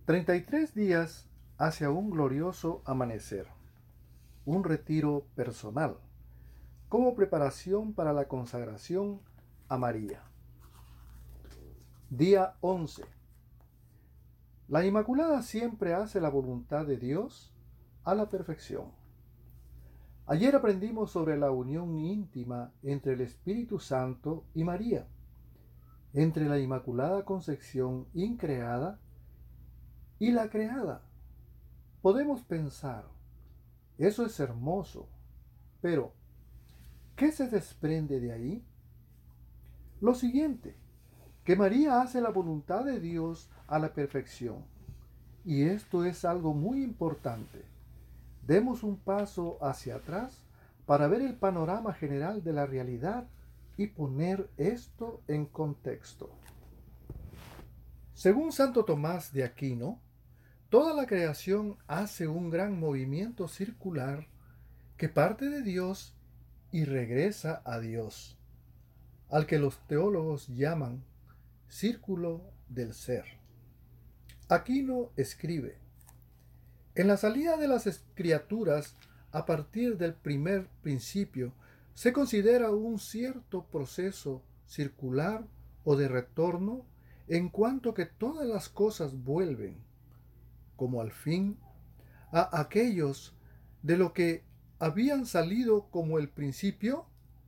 33 días hacia un glorioso amanecer, un retiro personal, como preparación para la consagración a María. Día 11. La Inmaculada siempre hace la voluntad de Dios a la perfección. Ayer aprendimos sobre la unión íntima entre el Espíritu Santo y María, entre la Inmaculada Concepción increada y la creada. Podemos pensar, eso es hermoso, pero ¿qué se desprende de ahí? Lo siguiente, que María hace la voluntad de Dios a la perfección. Y esto es algo muy importante. Demos un paso hacia atrás para ver el panorama general de la realidad y poner esto en contexto. Según Santo Tomás de Aquino, toda la creación hace un gran movimiento circular que parte de Dios y regresa a Dios, al que los teólogos llaman círculo del ser. Aquino escribe: en la salida de las criaturas a partir del primer principio se considera un cierto proceso circular o de retorno, en cuanto que todas las cosas vuelven, como al fin, a aquellos de lo que habían salido como el principio,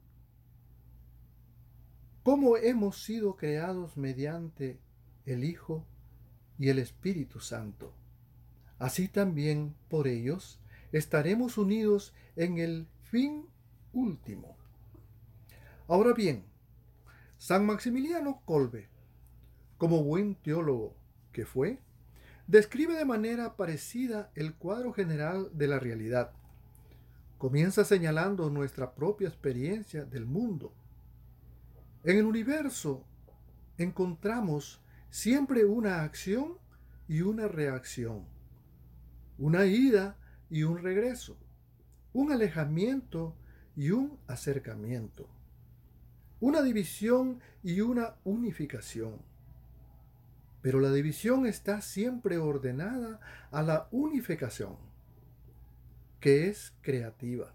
como hemos sido creados mediante el Hijo y el Espíritu Santo. Así también por ellos estaremos unidos en el fin último. Ahora bien, San Maximiliano Kolbe, como buen teólogo que fue, describe de manera parecida el cuadro general de la realidad. Comienza señalando nuestra propia experiencia del mundo. En el universo encontramos siempre una acción y una reacción, una ida y un regreso, un alejamiento y un acercamiento, una división y una unificación. Pero la división está siempre ordenada a la unificación, que es creativa.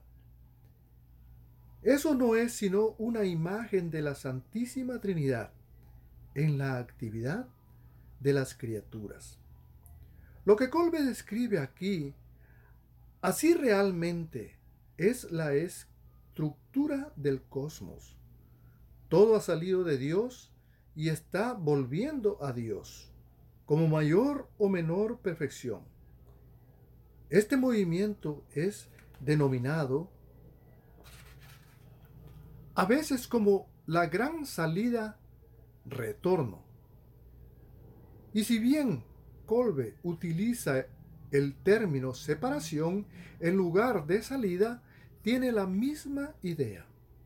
Eso no es sino una imagen de la Santísima Trinidad en la actividad de las criaturas. Lo que Kolbe describe aquí, así realmente es la estructura del cosmos. Todo ha salido de Dios y está volviendo a Dios, como mayor o menor perfección. Este movimiento es denominado a veces como la gran salida-retorno. Y si bien Kolbe utiliza el término separación en lugar de salida, tiene la misma idea.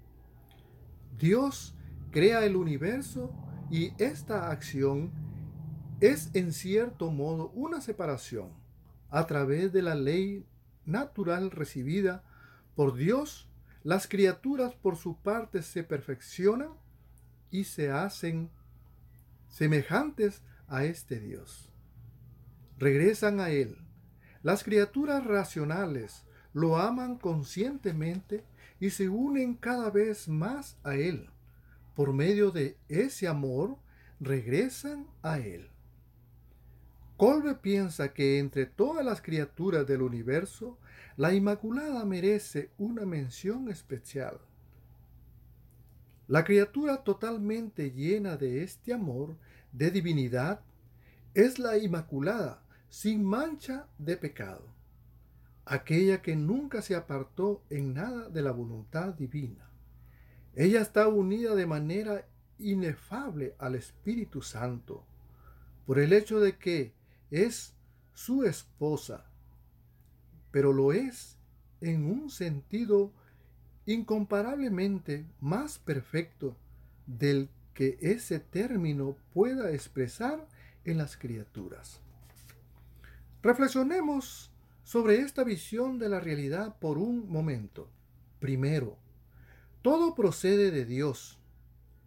Dios crea el universo y esta acción es en cierto modo una separación a través de la ley natural recibida por Dios. Las criaturas por su parte se perfeccionan y se hacen semejantes a este Dios. Regresan a Él. Las criaturas racionales lo aman conscientemente y se unen cada vez más a Él. Por medio de ese amor, regresan a Él. Kolbe piensa que entre todas las criaturas del universo, la Inmaculada merece una mención especial. La criatura totalmente llena de este amor, de divinidad, es la Inmaculada, sin mancha de pecado, aquella que nunca se apartó en nada de la voluntad divina. Ella está unida de manera inefable al Espíritu Santo, por el hecho de que es su esposa, pero lo es en un sentido incomparablemente más perfecto del que ese término pueda expresar en las criaturas. Reflexionemos sobre esta visión de la realidad por un momento. Primero, todo procede de Dios.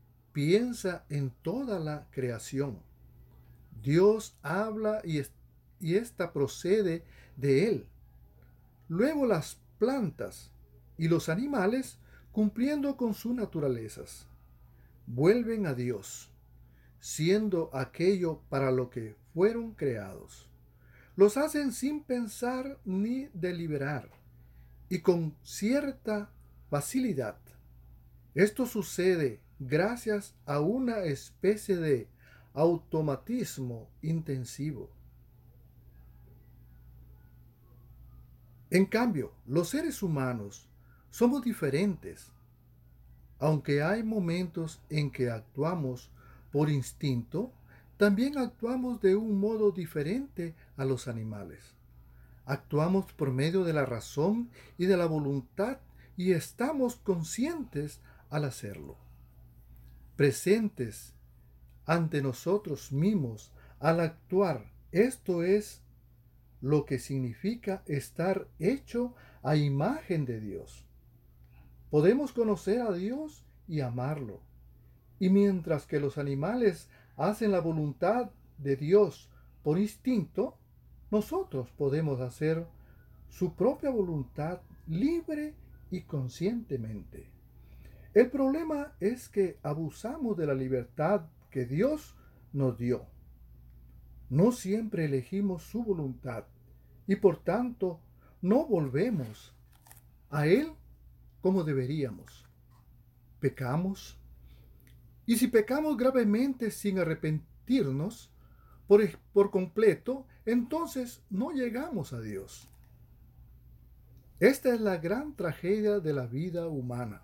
Piensa en toda la creación. Dios habla y y ésta procede de Él. Luego las plantas y los animales, cumpliendo con sus naturalezas, vuelven a Dios, siendo aquello para lo que fueron creados. Los hacen sin pensar ni deliberar y con cierta facilidad. Esto sucede gracias a una especie de automatismo intensivo. En cambio, los seres humanos somos diferentes. Aunque hay momentos en que actuamos por instinto, también actuamos de un modo diferente a los animales. Actuamos por medio de la razón y de la voluntad y estamos conscientes al hacerlo. Presentes ante nosotros mismos al actuar. Esto es lo que significa estar hecho a imagen de Dios. Podemos conocer a Dios y amarlo. Y mientras que los animales hacen la voluntad de Dios por instinto, nosotros podemos hacer su propia voluntad libre y conscientemente. El problema es que abusamos de la libertad que Dios nos dio. No siempre elegimos su voluntad y por tanto no volvemos a Él como deberíamos. Pecamos. Y si pecamos gravemente sin arrepentirnos por completo, entonces no llegamos a Dios. Esta es la gran tragedia de la vida humana.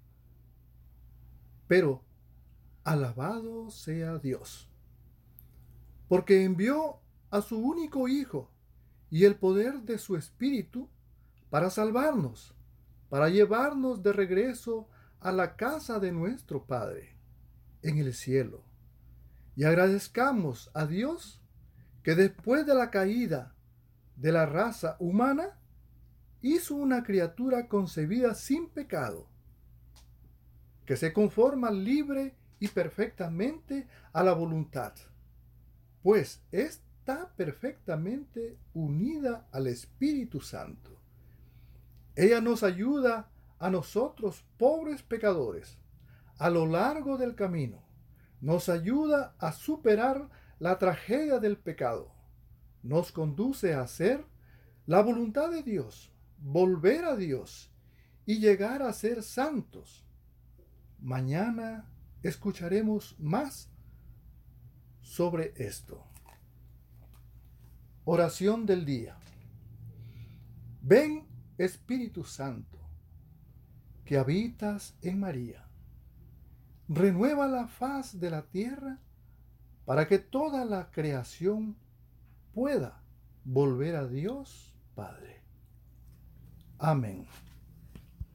Pero alabado sea Dios, porque envió a su único Hijo y el poder de su Espíritu para salvarnos, para llevarnos de regreso a la casa de nuestro Padre en el cielo. Y agradezcamos a Dios que después de la caída de la raza humana, hizo una criatura concebida sin pecado, que se conforma libre y perfectamente a la voluntad, pues está perfectamente unida al Espíritu Santo. Ella nos ayuda a nosotros, pobres pecadores, a lo largo del camino. Nos ayuda a superar la tragedia del pecado. Nos conduce a hacer la voluntad de Dios, volver a Dios y llegar a ser santos. Mañana escucharemos más sobre esto. Oración del día. Ven, Espíritu Santo, que habitas en María. Renueva la faz de la tierra para que toda la creación pueda volver a Dios Padre. Amén.